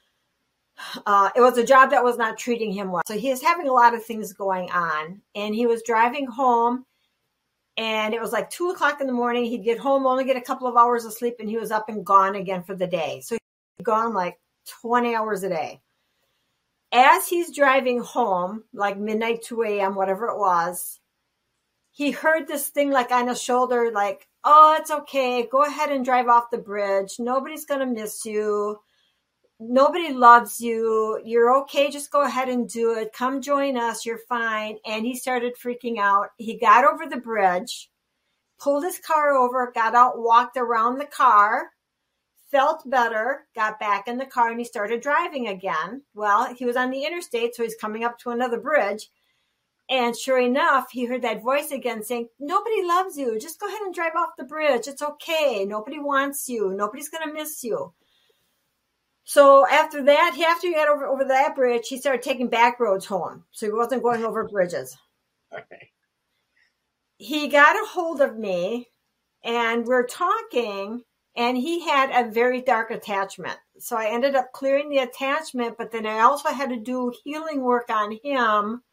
uh, it was a job that was not treating him well. So he was having a lot of things going on, and he was driving home, and it was like two o'clock in the morning. He'd get home, only get a couple of hours of sleep, and he was up and gone again for the day. So he'd gone like twenty hours a day. As he's driving home, like midnight, two a.m., whatever it was, he heard this thing like on his shoulder, like, oh, it's okay. Go ahead and drive off the bridge. Nobody's going to miss you. Nobody loves you. You're okay. Just go ahead and do it. Come join us. You're fine. And he started freaking out. He got over the bridge, pulled his car over, got out, walked around the car, felt better, got back in the car, and he started driving again. Well, he was on the interstate, so he's coming up to another bridge. And sure enough, he heard that voice again saying, nobody loves you. Just go ahead and drive off the bridge. It's okay. Nobody wants you. Nobody's going to miss you. So after that, after he got over, over that bridge, he started taking back roads home. So he wasn't going over bridges. Okay. He got a hold of me, and we're talking, and he had a very dark attachment. So I ended up clearing the attachment, but then I also had to do healing work on him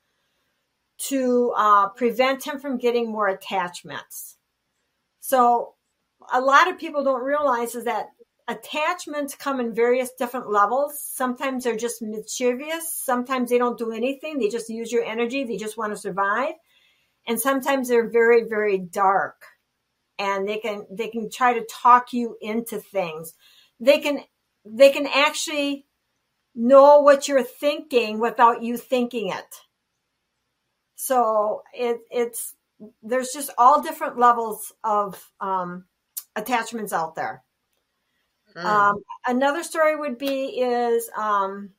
to uh, prevent him from getting more attachments. So a lot of people don't realize is that attachments come in various different levels. Sometimes they're just mischievous. Sometimes they don't do anything. They just use your energy. They just want to survive. And sometimes they're very, very dark. And they can they can try to talk you into things. They can they can actually know what you're thinking without you thinking it. So it, it's, there's just all different levels of um, attachments out there. Mm. Um, another story would be is um,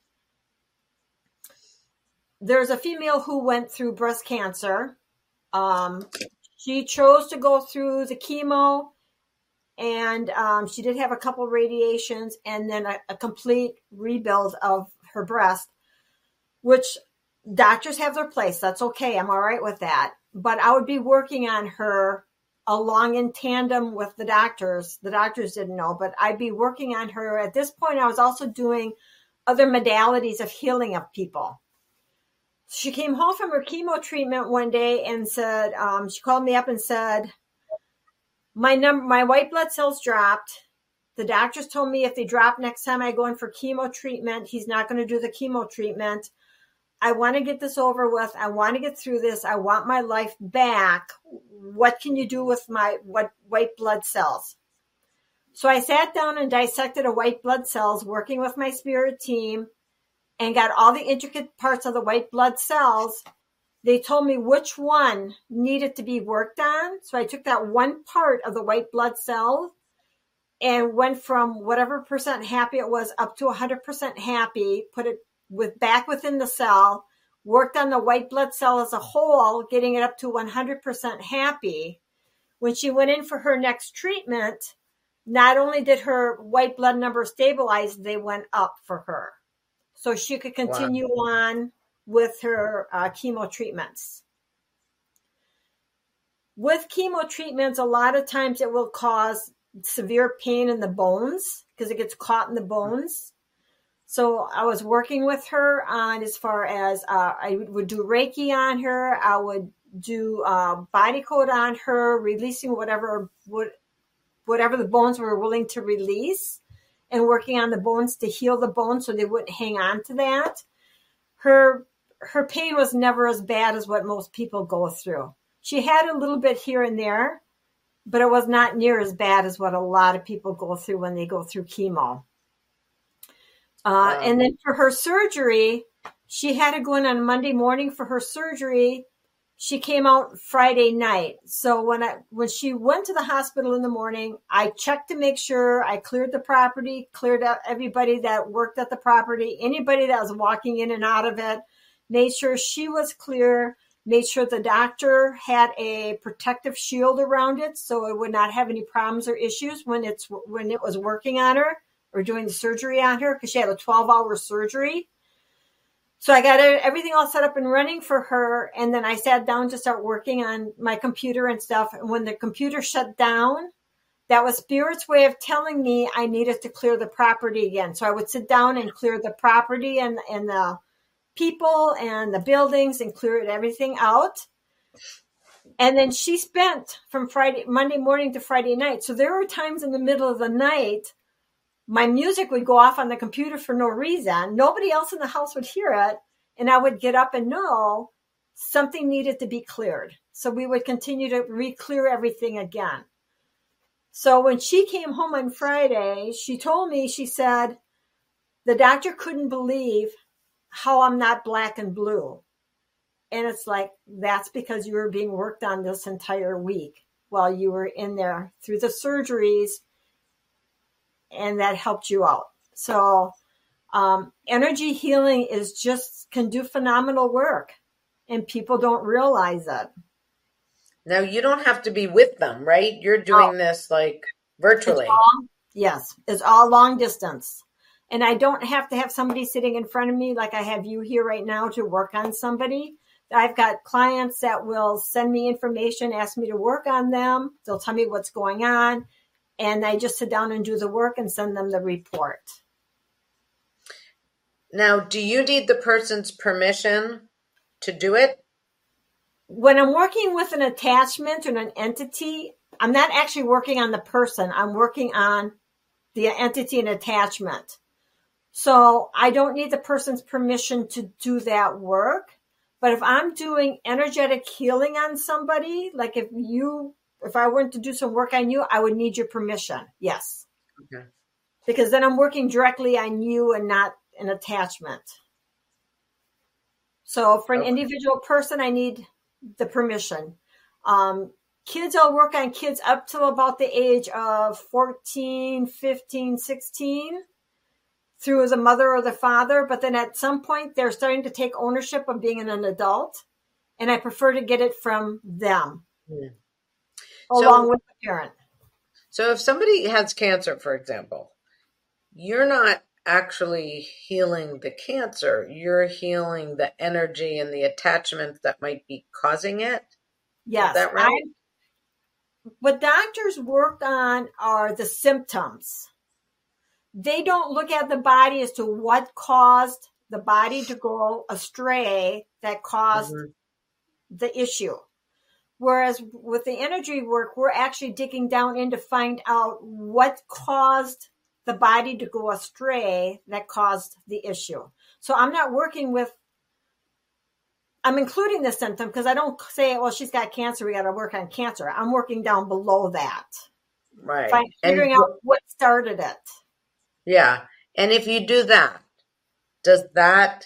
there's a female who went through breast cancer. Um, she chose to go through the chemo, and um, she did have a couple radiations and then a, a complete rebuild of her breast, which doctors have their place. That's okay. I'm all right with that. But I would be working on her along in tandem with the doctors. The doctors didn't know, but I'd be working on her. At this point, I was also doing other modalities of healing of people. She came home from her chemo treatment one day and said, um, she called me up and said, my number, my white blood cells dropped. The doctors told me if they drop next time I go in for chemo treatment, he's not going to do the chemo treatment. I want to get this over with. I want to get through this. I want my life back. What can you do with my what white blood cells? So I sat down and dissected a white blood cells, working with my spirit team, and got all the intricate parts of the white blood cells. They told me which one needed to be worked on. So I took that one part of the white blood cell and went from whatever percent happy it was up to one hundred percent happy, put it with back within the cell, worked on the white blood cell as a whole, getting it up to one hundred percent happy. When she went in for her next treatment, not only did her white blood number stabilize, they went up for her. So she could continue wow. on with her uh, chemo treatments. With chemo treatments, a lot of times it will cause severe pain in the bones because it gets caught in the bones. So I was working with her on as far as uh, I would do Reiki on her. I would do uh, body code on her, releasing whatever would, whatever the bones were willing to release, and working on the bones to heal the bones so they wouldn't hang on to that. Her her pain was never as bad as what most people go through. She had a little bit here and there, but it was not near as bad as what a lot of people go through when they go through chemo. Uh, Wow. and then for her surgery, she had to go in on Monday morning for her surgery. She came out Friday night. So when I when she went to the hospital in the morning, I checked to make sure I cleared the property, cleared out everybody that worked at the property, anybody that was walking in and out of it, made sure she was clear, made sure the doctor had a protective shield around it so it would not have any problems or issues when it's when it was working on her or doing the surgery on her, because she had a twelve hour surgery. So I got everything all set up and running for her. And then I sat down to start working on my computer and stuff. And when the computer shut down, that was Spirit's way of telling me I needed to clear the property again. So I would sit down and clear the property and, and the people and the buildings and clear everything out. And then she spent from Friday, Monday morning to Friday night. So there were times in the middle of the night my music would go off on the computer for no reason. Nobody else in the house would hear it. And I would get up and know something needed to be cleared. So we would continue to re-clear everything again. So when she came home on Friday, she told me, she said, the doctor couldn't believe how I'm not black and blue. And it's like, that's because you were being worked on this entire week while you were in there through the surgeries. And that helped you out. So um, energy healing is just can do phenomenal work, and people don't realize it. Now, you don't have to be with them, right? You're doing oh. this like virtually. It's all, yes, it's all long distance. And I don't have to have somebody sitting in front of me like I have you here right now to work on somebody. I've got clients that will send me information, ask me to work on them. They'll tell me what's going on. And I just sit down and do the work and send them the report. Now, do you need the person's permission to do it? When I'm working with an attachment or an entity, I'm not actually working on the person. I'm working on the entity and attachment. So I don't need the person's permission to do that work. But if I'm doing energetic healing on somebody, like if you... If I were to do some work on you, I would need your permission. Yes. Okay. Because then I'm working directly on you and not an attachment. So for an okay. individual person, I need the permission. Um, kids, I'll work on kids up till about the age of fourteen, fifteen, sixteen through the mother or the father. But then at some point, they're starting to take ownership of being an adult. And I prefer to get it from them. Yeah. Along so, with the parent. So if somebody has cancer, for example, you're not actually healing the cancer. You're healing the energy and the attachments that might be causing it. Yes. Is that right? I, what doctors work on are the symptoms. They don't look at the body as to what caused the body to go astray that caused mm-hmm. the issue. Whereas with the energy work, we're actually digging down in to find out what caused the body to go astray that caused the issue. So I'm not working with, I'm including the symptom because I don't say, well, she's got cancer, we got to work on cancer. I'm working down below that. Right. By figuring and, out what started it. Yeah. And if you do that, does that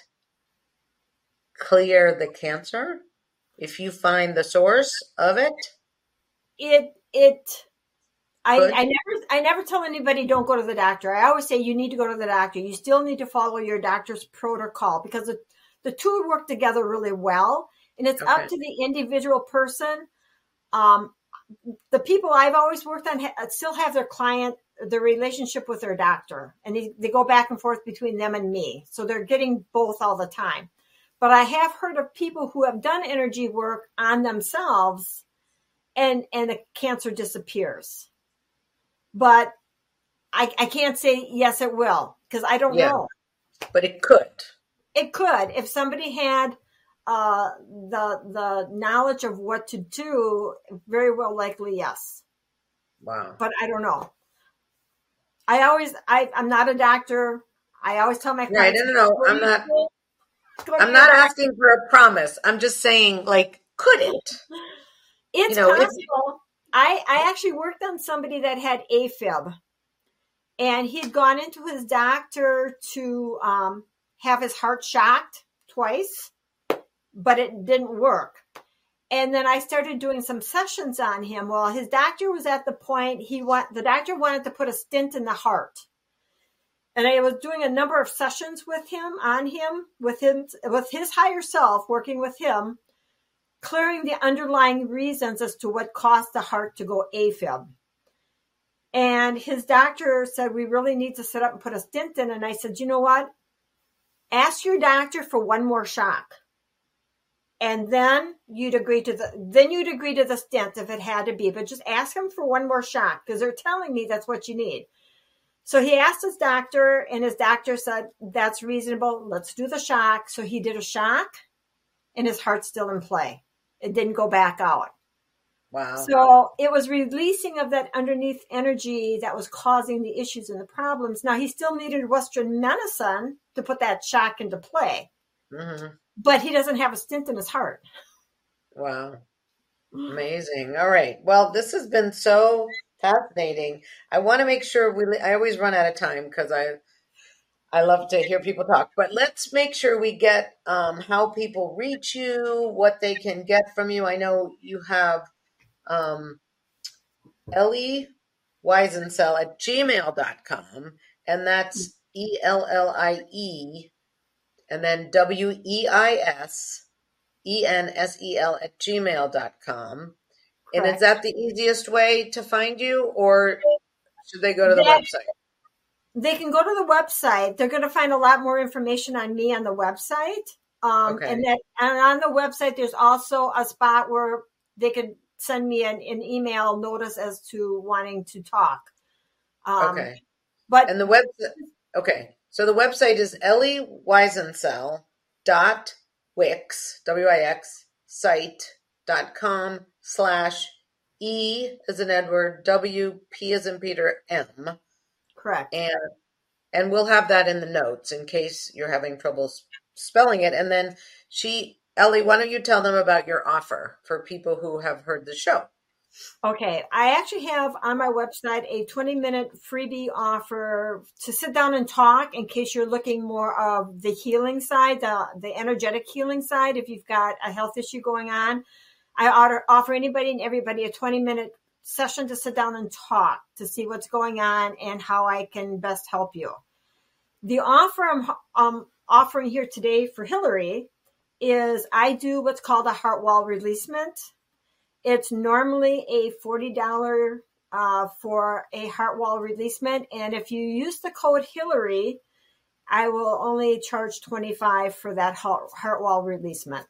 clear the cancer? If you find the source of it, it it I, I never I never tell anybody don't go to the doctor. I always say you need to go to the doctor. You still need to follow your doctor's protocol because the, the two work together really well, and it's okay. up to the individual person. Um, the people I've always worked on ha- still have their client, their relationship with their doctor, and they, they go back and forth between them and me, so they're getting both all the time. But I have heard of people who have done energy work on themselves and, and the cancer disappears. But I, I can't say, yes, it will, because I don't yeah, know. But it could. It could. If somebody had uh, the the knowledge of what to do, very well likely, yes. Wow. But I don't know. I always, I, I'm not a doctor. I always tell my clients. Right, no, no, no. I'm not. I'm not asking for a promise. I'm just saying, like, could it? It's you know, possible. I, I actually worked on somebody that had AFib. And he had gone into his doctor to um, have his heart shocked twice, but it didn't work. And then I started doing some sessions on him. Well, his doctor was at the point he want the doctor wanted to put a stent in the heart. And I was doing a number of sessions with him, on him, with him, with his higher self, working with him, clearing the underlying reasons as to what caused the heart to go AFib. And his doctor said, we really need to sit up and put a stent in. And I said, you know what? Ask your doctor for one more shock. And then you'd agree to the, then you'd agree to the stent if it had to be, but just ask him for one more shock because they're telling me that's what you need. So he asked his doctor, and his doctor said, that's reasonable. Let's do the shock. So he did a shock, and his heart's still in play. It didn't go back out. Wow. So it was releasing of that underneath energy that was causing the issues and the problems. Now, he still needed Western medicine to put that shock into play. Mm-hmm. But he doesn't have a stent in his heart. Wow. Amazing. All right. Well, this has been so fascinating. I want to make sure we, I always run out of time because I, I love to hear people talk, but let's make sure we get um, how people reach you, what they can get from you. I know you have um, Ellie Wiesencel at gmail dot com, and that's E L L I E, and then W E I S E N S E L at gmail dot com. And is that the easiest way to find you, or should they go to the that, website? They can go to the website. They're going to find a lot more information on me on the website. Um, okay. And, that, and on the website, there's also a spot where they can send me an, an email notice as to wanting to talk. Um, okay. But and the website, okay. So the website is Ellie Wiesencel dot wix, W I X, site dot com slash E as in Edward, W, P as in Peter, M. Correct. And and we'll have that in the notes in case you're having trouble spelling it. And then she, Ellie, why don't you tell them about your offer for people who have heard the show? Okay. I actually have on my website a twenty minute freebie offer to sit down and talk in case you're looking more of the healing side, the, the energetic healing side. If you've got a health issue going on, I offer, offer anybody and everybody a twenty minute session to sit down and talk to see what's going on and how I can best help you. The offer I'm um, offering here today for Hillary is I do what's called a heart wall releasement. It's normally a forty dollars uh, for a heart wall releasement. And if you use the code Hillary, I will only charge twenty-five dollars for that heart, heart wall releasement.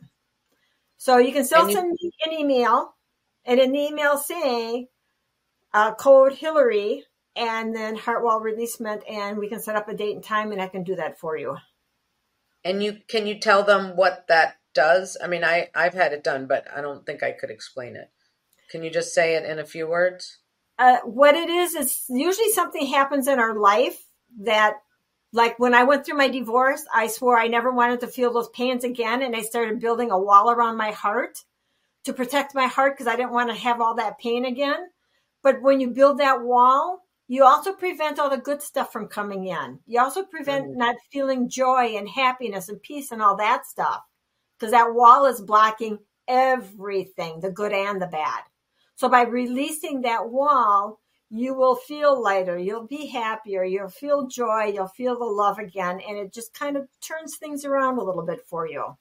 So you can still you- send me an email and an email saying uh, code Hillary and then heart wall releasement, and we can set up a date and time, and I can do that for you. And you can you tell them what that does? I mean, I, I've had it done, but I don't think I could explain it. Can you just say it in a few words? Uh, what it is, is usually something happens in our life that, like when I went through my divorce, I swore I never wanted to feel those pains again. And I started building a wall around my heart to protect my heart because I didn't want to have all that pain again. But when you build that wall, you also prevent all the good stuff from coming in. You also prevent mm-hmm. not feeling joy and happiness and peace and all that stuff because that wall is blocking everything, the good and the bad. So by releasing that wall, you will feel lighter, you'll be happier, you'll feel joy, you'll feel the love again, and it just kind of turns things around a little bit for you.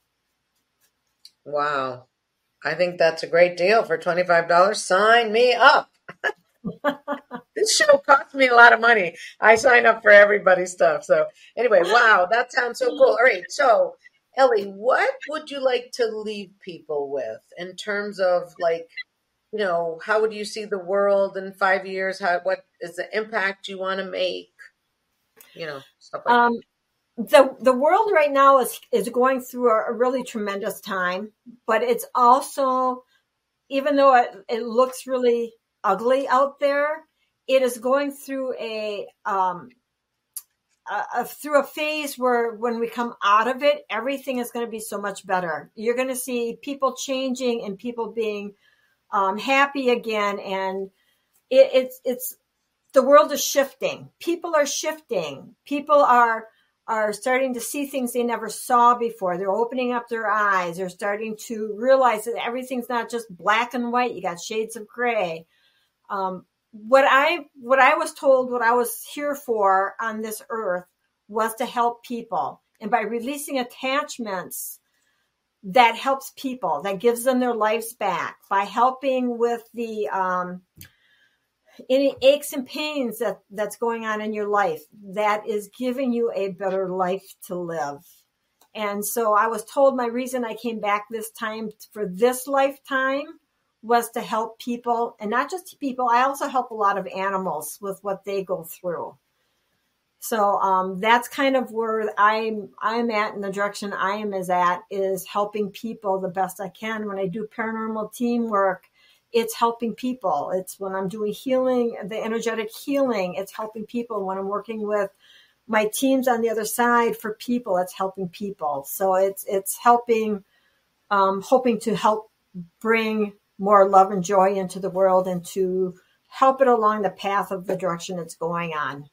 Wow. I think that's a great deal for twenty-five dollars. Sign me up. This show cost me a lot of money. I sign up for everybody's stuff. So anyway, wow, that sounds so cool. All right. So Ellie, what would you like to leave people with in terms of like, you know, how would you see the world in five years? How, what is the impact you want to make? You know, stuff like um, that. The, the world right now is, is going through a, a really tremendous time, but it's also, even though it, it looks really ugly out there, it is going through a, um, a, a through a phase where when we come out of it, everything is going to be so much better. You're going to see people changing and people being um, happy again. And it, it's, it's, the world is shifting. People are shifting. People are are starting to see things they never saw before. They're opening up their eyes. They're starting to realize that everything's not just black and white. You got shades of gray. Um, what I what I was told, what I was here for on this earth was to help people. And by releasing attachments, that helps people, that gives them their lives back. By helping with the um, any aches and pains that, that's going on in your life, that is giving you a better life to live. And so I was told my reason I came back this time for this lifetime was to help people, and not just people. I also help a lot of animals with what they go through. So um, that's kind of where I'm I'm at, in the direction I am is at, is helping people the best I can. When I do paranormal teamwork, it's helping people. It's when I'm doing healing, the energetic healing, it's helping people. When I'm working with my teams on the other side for people, it's helping people. So it's it's helping, um, hoping to help bring more love and joy into the world and to help it along the path of the direction it's going on.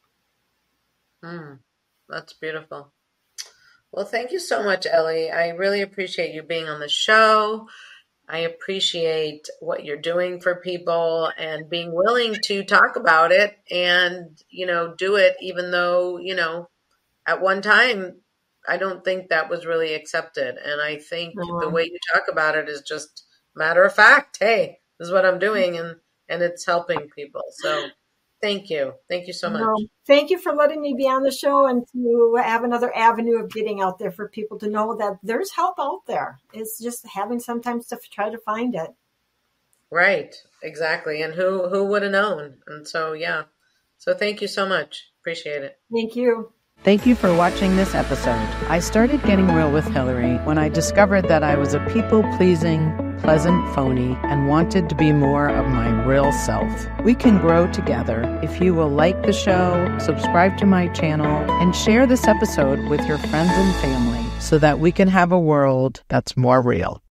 Mm, that's beautiful. Well, thank you so much, Ellie. I really appreciate you being on the show. I appreciate what you're doing for people and being willing to talk about it and, you know, do it, even though, you know, at one time, I don't think that was really accepted. And I think mm-hmm. the way you talk about it is just matter of fact. Hey, this is what I'm doing, and, and it's helping people. So thank you. Thank you so much. Um, thank you for letting me be on the show and to have another avenue of getting out there for people to know that there's help out there. It's just having sometimes to try to find it. Right. Exactly. And who, who would have known? And so, yeah. So thank you so much. Appreciate it. Thank you. Thank you for watching this episode. I started Getting Real with Hillary when I discovered that I was a people-pleasing, pleasant phony and wanted to be more of my real self. We can grow together if you will like the show, subscribe to my channel, and share this episode with your friends and family so that we can have a world that's more real.